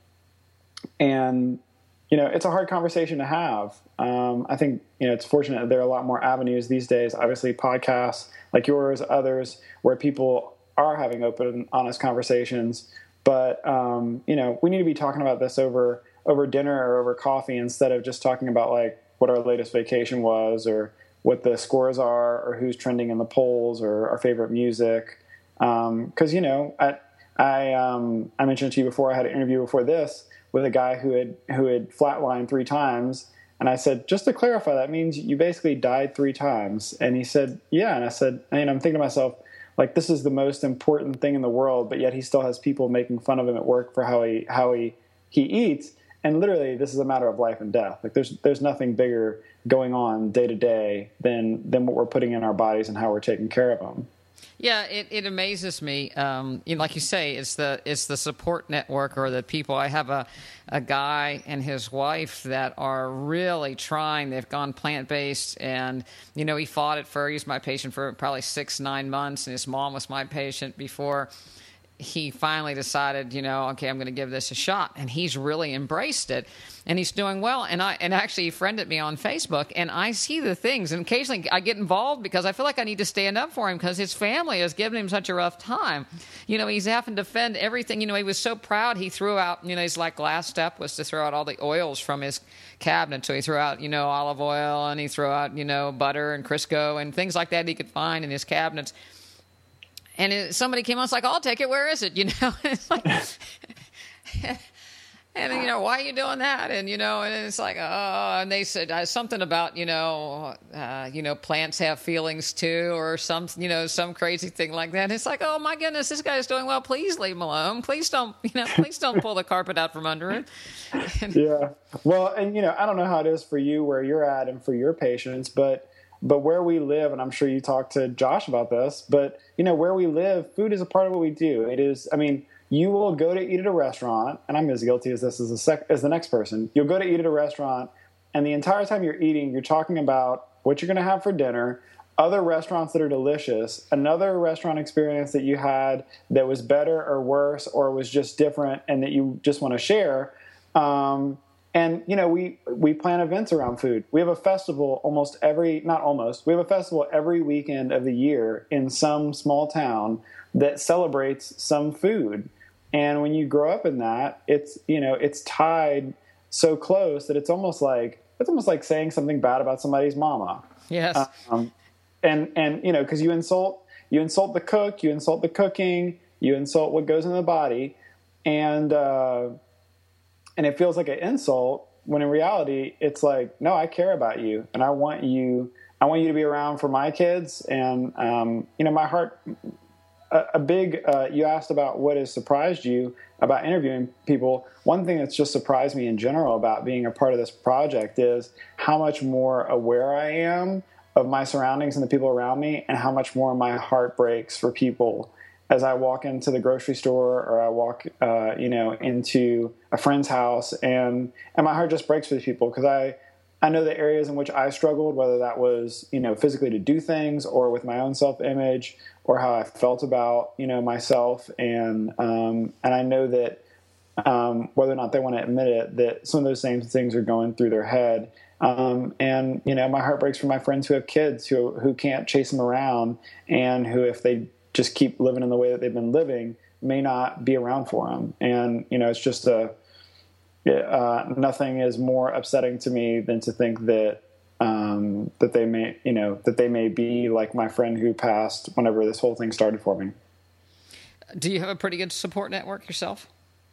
and, you know, it's a hard conversation to have. Um, I think, you know, it's fortunate that there are a lot more avenues these days, obviously podcasts like yours, others, where people are having open, honest conversations. But, um, you know, we need to be talking about this over, over dinner or over coffee, instead of just talking about like what our latest vacation was, or what the scores are, or who's trending in the polls, or our favorite music. Um, cause you know, I, I, um, I mentioned to you before, I had an interview before this with a guy who had, who had flatlined three times. And I said, just to clarify, that means you basically died three times. And he said, yeah. And I said, and I'm thinking to myself, like, this is the most important thing in the world, but yet he still has people making fun of him at work for how he, how he, he eats. And literally, this is a matter of life and death. Like, there's, there's nothing bigger going on day to day than, than what we're putting in our bodies and how we're taking care of them. Yeah, it, it amazes me. Um, you know, like you say, it's the it's the support network, or the people. I have a, a guy and his wife that are really trying. They've gone plant-based, and, you know, he fought it for, he was my patient for probably six, nine months, and his mom was my patient before he finally decided, you know, okay, I'm going to give this a shot. And he's really embraced it, and he's doing well. And I, and actually he friended me on Facebook, and I see the things, and occasionally I get involved because I feel like I need to stand up for him, because his family has given him such a rough time. You know, he's having to defend everything. You know, he was so proud. He threw out, you know, his like last step was to throw out all the oils from his cabinet. So he threw out, you know, olive oil, and he threw out, you know, butter and Crisco and things like that he could find in his cabinets. And it, somebody came on, it's like, I'll take it. Where is it? You know, it's like, and you know, why are you doing that? And, you know, and it's like, oh, and they said uh, something about, you know, uh, you know, plants have feelings too, or some, you know, some crazy thing like that. And it's like, oh my goodness, this guy's doing well. Please leave him alone. Please don't, you know, please don't pull the carpet out from under him. Yeah. Well, and, you know, I don't know how it is for you where you're at and for your patients, but But where we live, and I'm sure you talked to Josh about this, but, you know, where we live, food is a part of what we do. It is, I mean, you will go to eat at a restaurant, and I'm as guilty as this as the, sec, as the next person. You'll go to eat at a restaurant, and the entire time you're eating, you're talking about what you're going to have for dinner, other restaurants that are delicious, another restaurant experience that you had that was better or worse or was just different and that you just want to share. Um, and, you know, we, we plan events around food. We have a festival almost every, not almost, we have a festival every weekend of the year in some small town that celebrates some food. And when you grow up in that, it's, you know, it's tied so close that it's almost like, it's almost like saying something bad about somebody's mama. Yes. Um, and, and, you know, cause you insult, you insult the cook, you insult the cooking, you insult what goes in the body. And, uh, and it feels like an insult when in reality, it's like, no, I care about you. And I want you, I want you to be around for my kids. And, um, you know, my heart, a, a big, uh, you asked about what has surprised you about interviewing people. One thing that's just surprised me in general about being a part of this project is how much more aware I am of my surroundings and the people around me, and how much more my heart breaks for people as I walk into the grocery store or I walk, uh, you know, into a friend's house, and, and my heart just breaks for these people because I, I know the areas in which I struggled, whether that was, you know, physically to do things or with my own self-image or how I felt about, you know, myself. And, um, and I know that, um, whether or not they want to admit it, that some of those same things are going through their head. Um, and, you know, my heart breaks for my friends who have kids who, who can't chase them around, and who, if they just keep living in the way that they've been living, may not be around for them. And, you know, it's just a, uh, nothing is more upsetting to me than to think that, um, that they may, you know, that they may be like my friend who passed whenever this whole thing started for me. Do you have a pretty good support network yourself?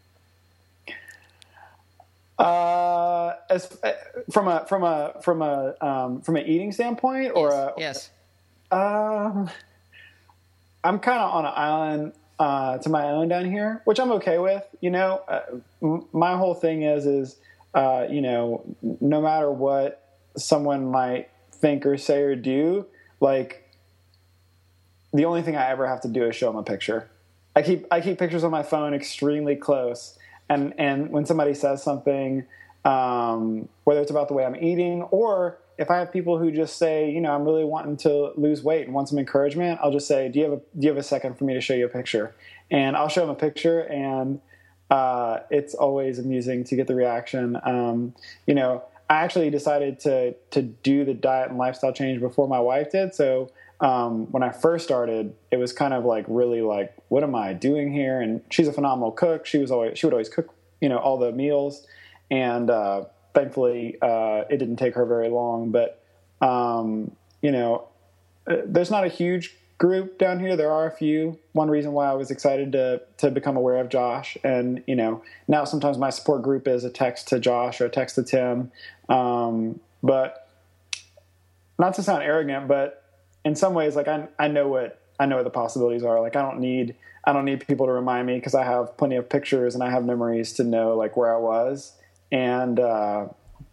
Uh, as from a, from a, from a, um, from an eating standpoint, or, yes. a, yes. um, I'm kind of on an island uh, to my own down here, which I'm okay with. You know, uh, m- my whole thing is, is uh, you know, no matter what someone might think or say or do, like, the only thing I ever have to do is show them a picture. I keep I keep pictures on my phone extremely close, and and when somebody says something, um, whether it's about the way I'm eating, or if I have people who just say, you know, I'm really wanting to lose weight and want some encouragement, I'll just say, do you have a, do you have a second for me to show you a picture? And I'll show them a picture, and uh, it's always amusing to get the reaction. Um, you know, I actually decided to, to do the diet and lifestyle change before my wife did. So um, when I first started, it was kind of like, really like, what am I doing here? And she's a phenomenal cook. She was always, she would always cook, you know, all the meals. And, uh, thankfully, uh, it didn't take her very long, but, um, you know, uh, there's not a huge group down here. There are a few. One reason why I was excited to, to become aware of Josh. And, you know, now sometimes my support group is a text to Josh or a text to Tim. Um, but not to sound arrogant, but in some ways, like I, I know what, I know what the possibilities are. Like, I don't need, I don't need people to remind me, because I have plenty of pictures and I have memories to know like where I was. And, uh,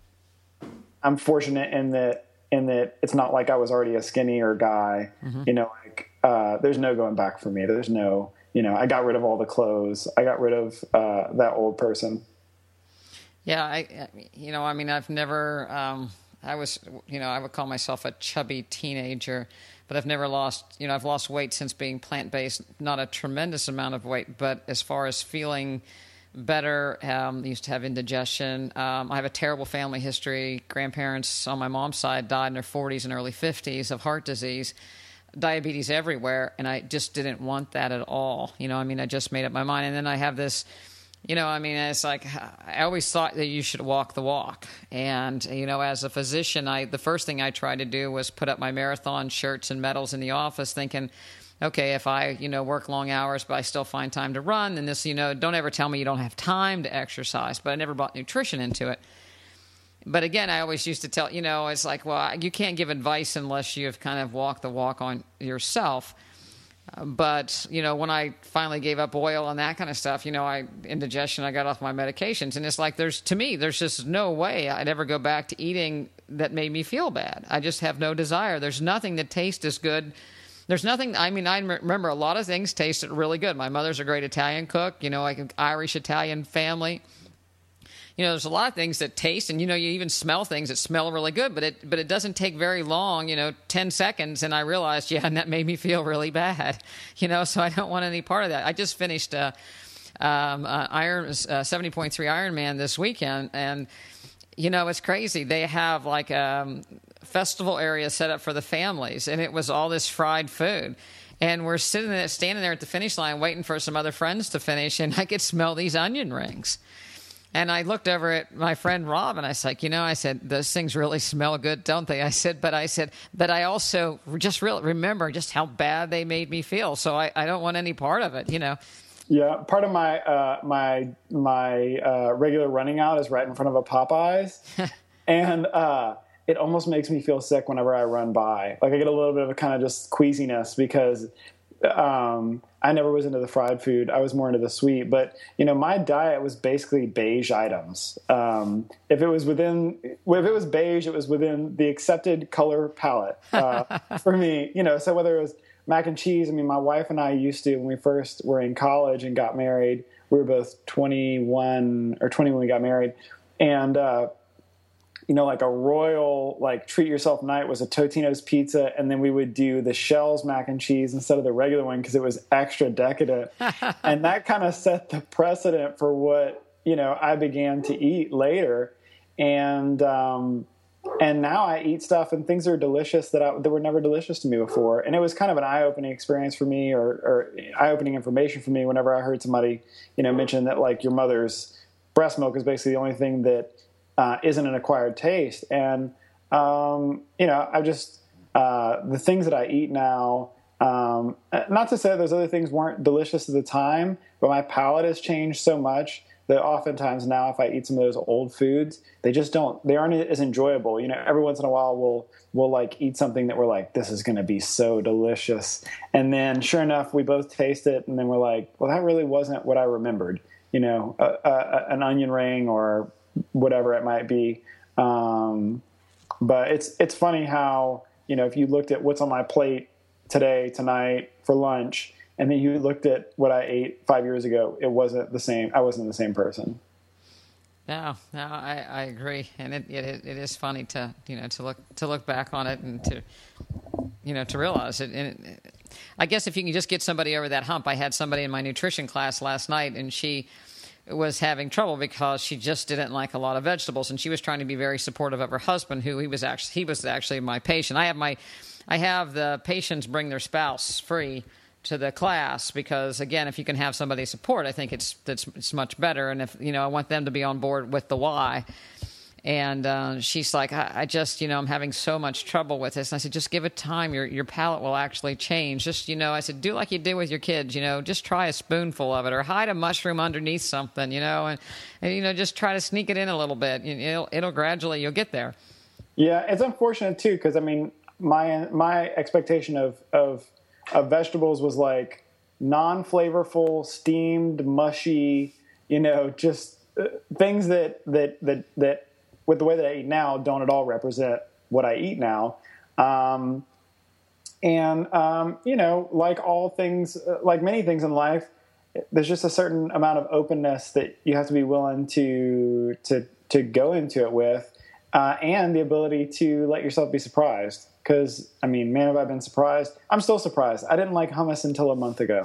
I'm fortunate in that, in that it's not like I was already a skinnier guy, mm-hmm. you know, like, uh, there's no going back for me. There's no, you know, I got rid of all the clothes. I got rid of, uh, that old person. Yeah. I, you know, I mean, I've never, um, I was, you know, I would call myself a chubby teenager, but I've never lost, you know, I've lost weight since being plant-based, not a tremendous amount of weight, but as far as feeling better, um, used to have indigestion. Um, I have a terrible family history. Grandparents on my mom's side died in their forties and early fifties of heart disease, diabetes everywhere. And I just didn't want that at all. You know, I mean, I just made up my mind. And then I have this, you know, I mean, it's like, I always thought that you should walk the walk. And, you know, as a physician, I, the first thing I tried to do was put up my marathon shirts and medals in the office, thinking, okay, if I, you know, work long hours, but I still find time to run, then this, you know, don't ever tell me you don't have time to exercise. But I never brought nutrition into it. But again, I always used to tell, you know, it's like, well, you can't give advice unless you've kind of walked the walk on yourself. Uh, but, you know, when I finally gave up oil and that kind of stuff, you know, I, indigestion, I got off my medications. And it's like, there's, to me, there's just no way I'd ever go back to eating that made me feel bad. I just have no desire. There's nothing that tastes as good. There's nothing, I mean, I remember a lot of things tasted really good. My mother's a great Italian cook, you know, like an Irish Italian family. you know, there's a lot of things that taste, and you know, you even smell things that smell really good, but it but it doesn't take very long, you know, ten seconds, and I realized, yeah, and that made me feel really bad, you know. So I don't want any part of that. I just finished uh, um, uh, Iron uh, seventy point three Ironman this weekend, and you know, it's crazy. They have like a um, festival area set up for the families, and it was all this fried food. And we're sitting there, standing there at the finish line waiting for some other friends to finish, and I could smell these onion rings. And I looked over at my friend Rob, and I was like, you know, I said, those things really smell good, don't they? I said, but I said, but I also just really remember just how bad they made me feel. So I, I don't want any part of it, you know. Yeah, part of my uh, my my uh, regular running out is right in front of a Popeyes, and uh, it almost makes me feel sick whenever I run by. Like I get a little bit of a kind of just queasiness because um, I never was into the fried food. I was more into the sweet. But you know, my diet was basically beige items. Um, if it was within, if it was beige, it was within the accepted color palette uh, for me. You know, so whether it was mac and cheese. I mean, my wife and I used to, when we first were in college and got married, we were both twenty-one or twenty when we got married. And, uh, you know, like a royal, like treat yourself night was a Totino's pizza. And then we would do the Shell's mac and cheese instead of the regular one because it was extra decadent. And that kind of set the precedent for what, you know, I began to eat later. And, um, And now I eat stuff and things are delicious that I, that were never delicious to me before. And it was kind of an eye-opening experience for me, or, or eye-opening information for me whenever I heard somebody, you know, mention that like your mother's breast milk is basically the only thing that uh, isn't an acquired taste. And, um, you know, I just, uh, the things that I eat now, um, not to say that those other things weren't delicious at the time, but my palate has changed so much that oftentimes now if I eat some of those old foods, they just don't, they aren't as enjoyable. You know, every once in a while we'll, we'll like eat something that we're like, this is going to be so delicious. And then sure enough, we both taste it. And then we're like, well, that really wasn't what I remembered, you know, a, a, an onion ring or whatever it might be. Um, but it's, it's funny how, you know, if you looked at what's on my plate today, tonight for lunch, and then you looked at what I ate five years ago, it wasn't the same. I wasn't the same person. No, no, I, I agree, and it, it it is funny to you know to look to look back on it and to you know to realize it. And it, I guess if you can just get somebody over that hump. I had somebody in my nutrition class last night, and she was having trouble because she just didn't like a lot of vegetables, and she was trying to be very supportive of her husband, who he was actually he was actually my patient. I have my I have the patients bring their spouse free to the class because, again, if you can have somebody support, I think it's it's, it's much better. And if, you know, I want them to be on board with the why. And uh, she's like, I, I just, you know, I'm having so much trouble with this. And I said, just give it time. Your your palate will actually change. Just, you know, I said, do like you do with your kids, you know, just try a spoonful of it or hide a mushroom underneath something, you know, and, and you know, just try to sneak it in a little bit. You know, it'll, it'll gradually, you'll get there. Yeah, it's unfortunate, too, because, I mean, my my expectation of, of of vegetables was like non-flavorful, steamed, mushy, you know, just uh, things that, that, that, that with the way that I eat now don't at all represent what I eat now. Um, and, um, you know, like all things, uh, like many things in life, there's just a certain amount of openness that you have to be willing to, to, to go into it with, uh, and the ability to let yourself be surprised. Because, I mean, man, have I been surprised. I'm still surprised. I didn't like hummus until a month ago.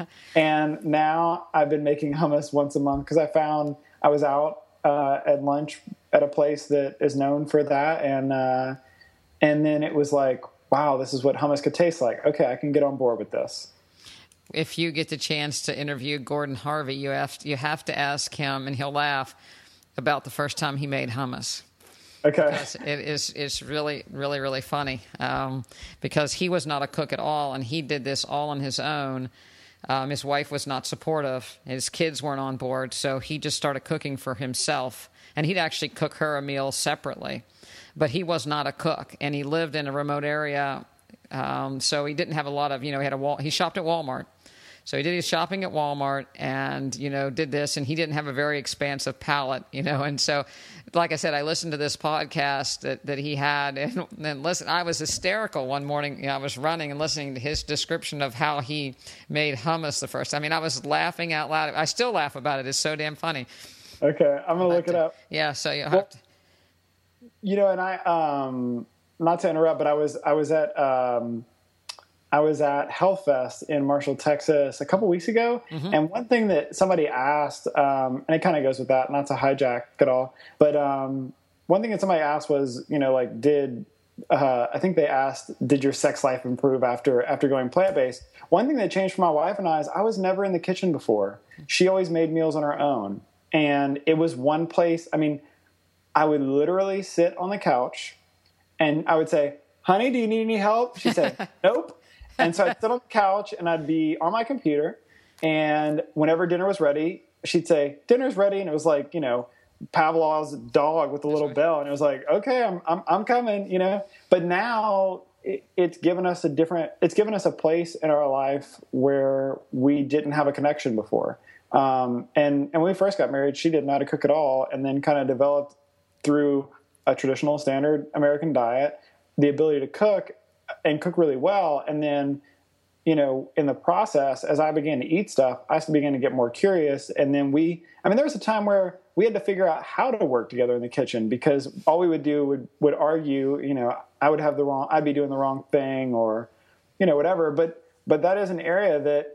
And now I've been making hummus once a month because I found I was out uh, at lunch at a place that is known for that. And uh, and then it was like, wow, this is what hummus could taste like. Okay, I can get on board with this. If you get the chance to interview Gordon Harvey, you have to, you have to ask him, and he'll laugh, about the first time he made hummus. Okay. Because it is it's really, really, really funny um, because he was not a cook at all, and he did this all on his own. Um, his wife was not supportive. His kids weren't on board, so he just started cooking for himself. And he'd actually cook her a meal separately. But he was not a cook, and he lived in a remote area, um, so he didn't have a lot of, you know, he had a wall. He shopped at Walmart. So he did his shopping at Walmart and, you know, did this, and he didn't have a very expansive palate, you know. And so, like I said, I listened to this podcast that, that he had, and, and listen, I was hysterical one morning. You know, I was running and listening to his description of how he made hummus the first time. I mean, I was laughing out loud. I still laugh about it. It's so damn funny. Okay, I'm gonna look to, it up. Yeah, so you have well, to. You know, and I, um, not to interrupt, but I was I was at um, I was at Health Fest in Marshall, Texas, a couple weeks ago, mm-hmm. and one thing that somebody asked, um, and it kind of goes with that, not to hijack at all, but um, one thing that somebody asked was, you know, like, did uh, I think they asked, did your sex life improve after after going plant based? One thing that changed for my wife and I is I was never in the kitchen before. She always made meals on her own, and it was one place. I mean, I would literally sit on the couch, and I would say, "Honey, do you need any help?" She'd say, "Nope." And so I'd sit on the couch and I'd be on my computer, and whenever dinner was ready, she'd say, "Dinner's ready." And it was like, you know, Pavlov's dog with the little bell. And it was like, okay, I'm, I'm, I'm coming, you know, but now it, it's given us a different, it's given us a place in our life where we didn't have a connection before. Um, and, and when we first got married, she didn't know how to cook at all. And then kind of developed through a traditional standard American diet, the ability to cook and cook really well. And then, you know, in the process, as I began to eat stuff, I began to get more curious. And then we, I mean, there was a time where we had to figure out how to work together in the kitchen, because all we would do would, would argue, you know, I would have the wrong, I'd be doing the wrong thing, or, you know, whatever. But, but that is an area that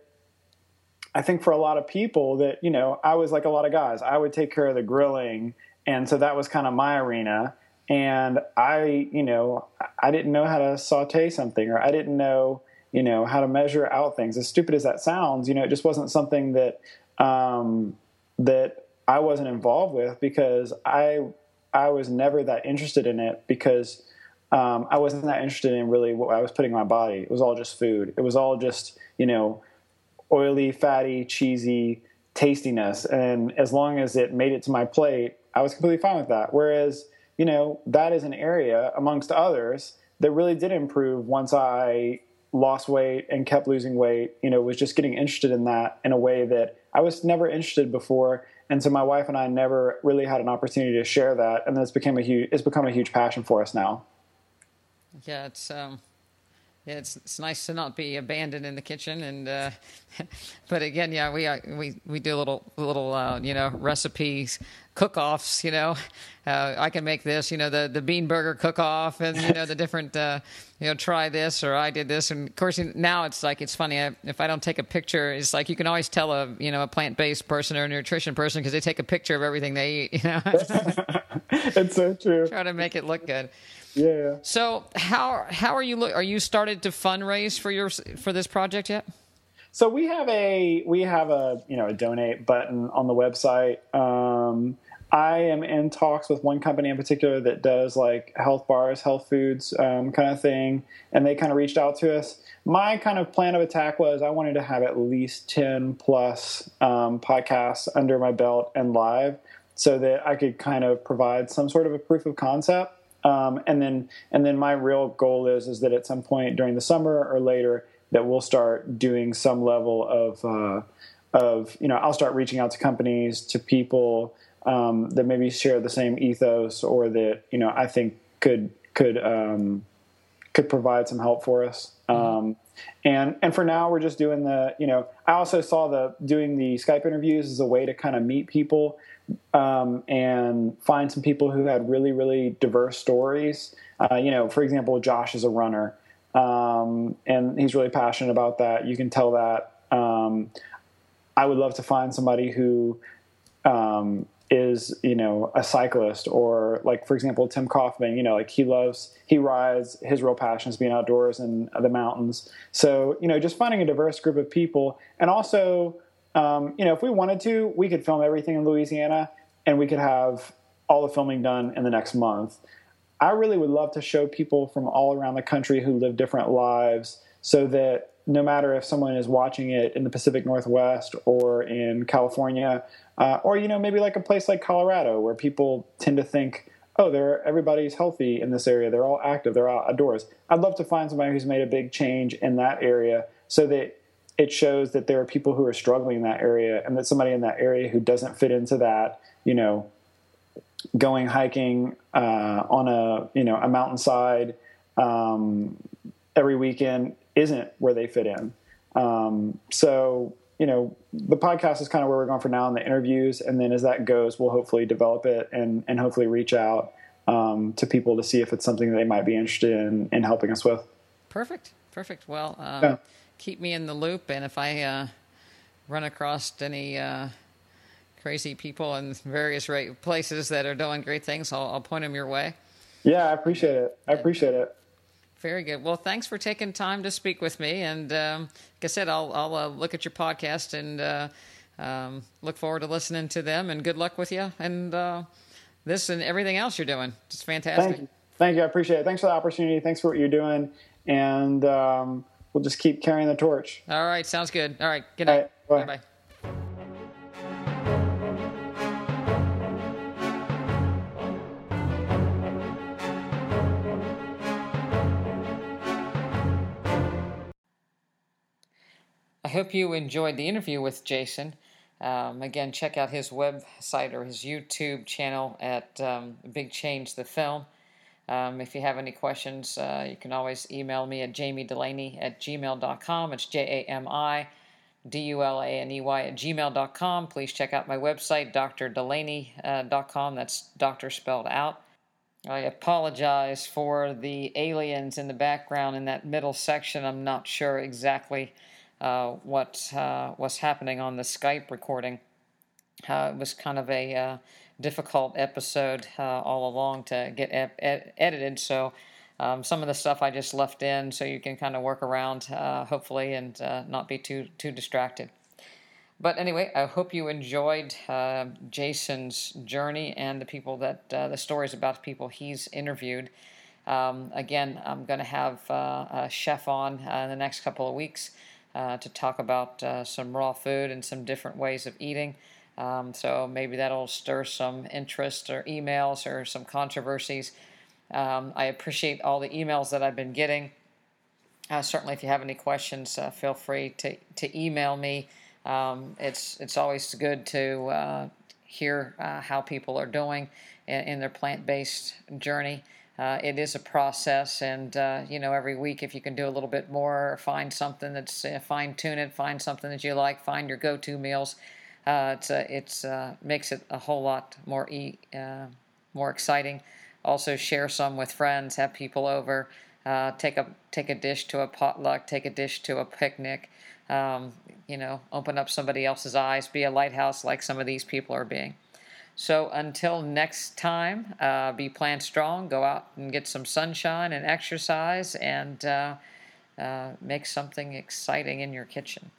I think for a lot of people that, you know, I was like a lot of guys, I would take care of the grilling. And so that was kind of my arena. And I, you know, I didn't know how to saute something, or I didn't know, you know, how to measure out things. As stupid as that sounds, you know, it just wasn't something that, um, that I wasn't involved with, because I, I was never that interested in it, because, um, I wasn't that interested in really what I was putting in my body. It was all just food. It was all just, you know, oily, fatty, cheesy tastiness. And as long as it made it to my plate, I was completely fine with that. Whereas, you know, that is an area amongst others that really did improve once I lost weight and kept losing weight, you know, was just getting interested in that in a way that I was never interested before. And so my wife and I never really had an opportunity to share that. And then it's become a huge, it's become a huge passion for us now. Yeah, it's, um, yeah, it's it's nice to not be abandoned in the kitchen, and uh, but again, yeah, we uh, we we do little little uh, you know, recipes, cook-offs. You know, uh, I can make this. You know, the the bean burger cook-off, and you know, the different uh, you know, try this, or I did this, and of course now it's like, it's funny, I, if I don't take a picture, it's like you can always tell a, you know, a plant-based person or a nutrition person because they take a picture of everything they eat. You know, it's so true. Try to make it look good. Yeah. So how how are you? Are you started to fundraise for your for this project yet? So we have a we have a you know a donate button on the website. Um, I am in talks with one company in particular that does like health bars, health foods um, kind of thing, and they kind of reached out to us. My kind of plan of attack was I wanted to have at least ten plus um, podcasts under my belt and live, so that I could kind of provide some sort of a proof of concept. Um, and then, and then my real goal is, is that at some point during the summer or later that we'll start doing some level of, uh, of, you know, I'll start reaching out to companies, to people, um, that maybe share the same ethos, or that, you know, I think could, could, um, could provide some help for us. Um, and, and for now we're just doing the, you know, I also saw the, doing the Skype interviews as a way to kind of meet people, um, and find some people who had really, really diverse stories. Uh, you know, for example, Josh is a runner, um, and he's really passionate about that. You can tell that. Um, I would love to find somebody who, um, is, you know, a cyclist, or like, for example, Tim Kaufman, you know, like he loves, he rides, his real passion is being outdoors in the mountains. So, you know, just finding a diverse group of people. And also, um, you know, if we wanted to, we could film everything in Louisiana and we could have all the filming done in the next month. I really would love to show people from all around the country who live different lives, so that no matter if someone is watching it in the Pacific Northwest or in California, uh, or, you know, maybe like a place like Colorado where people tend to think, oh, they're, everybody's healthy in this area. They're all active. They're out outdoors. I'd love to find somebody who's made a big change in that area, so that it shows that there are people who are struggling in that area, and that somebody in that area who doesn't fit into that, you know, going hiking uh, on a, you know, a mountainside um, every weekend isn't where they fit in. Um, so, you know, the podcast is kind of where we're going for now in the interviews. And then as that goes, we'll hopefully develop it and, and hopefully reach out um, to people to see if it's something that they might be interested in, in helping us with. Perfect. Perfect. Well, um, yeah. keep me in the loop. And if I uh, run across any uh, crazy people in various ra- places that are doing great things, I'll, I'll point them your way. Yeah, I appreciate it. I appreciate it. Very good. Well, thanks for taking time to speak with me. And um, like I said, I'll, I'll uh, look at your podcast and uh, um, look forward to listening to them. And good luck with you and uh, this and everything else you're doing. It's fantastic. Thank you. Thank you. I appreciate it. Thanks for the opportunity. Thanks for what you're doing. And um, we'll just keep carrying the torch. All right. Sounds good. All right. Good night. All right, bye. Bye-bye. I hope you enjoyed the interview with Jason. Um, again, check out his website or his YouTube channel at um, Big Change the Film. Um, if you have any questions, uh, you can always email me at jamie delaney at gmail dot com. It's J A M I D U L A N E Y at gmail dot com. Please check out my website, d r delaney dot com. That's doctor spelled out. I apologize for the aliens in the background in that middle section. I'm not sure exactly uh, what uh, was happening on the Skype recording. Uh, it was kind of a uh, difficult episode uh, all along to get ep- ed- edited, so um, some of the stuff I just left in so you can kind of work around, uh, hopefully, and uh, not be too too distracted. But anyway, I hope you enjoyed uh, Jason's journey and the people that uh, the stories about the people he's interviewed. Um, again, I'm going to have uh, a chef on uh, in the next couple of weeks uh, to talk about uh, some raw food and some different ways of eating. Um, so maybe that'll stir some interest or emails or some controversies. Um, I appreciate all the emails that I've been getting. Uh, certainly, if you have any questions, uh, feel free to, to email me. Um, it's it's always good to uh, hear uh, how people are doing in, in their plant-based journey. Uh, it is a process, and uh, you know, every week if you can do a little bit more, find something that's uh, fine-tune it, find something that you like, find your go-to meals. Uh, it's uh, it's uh, makes it a whole lot more e- uh, more exciting. Also, share some with friends, have people over, uh, take a take a dish to a potluck, take a dish to a picnic. Um, you know, open up somebody else's eyes, be a lighthouse like some of these people are being. So until next time, uh, be plant strong, go out and get some sunshine and exercise, and uh, uh, make something exciting in your kitchen.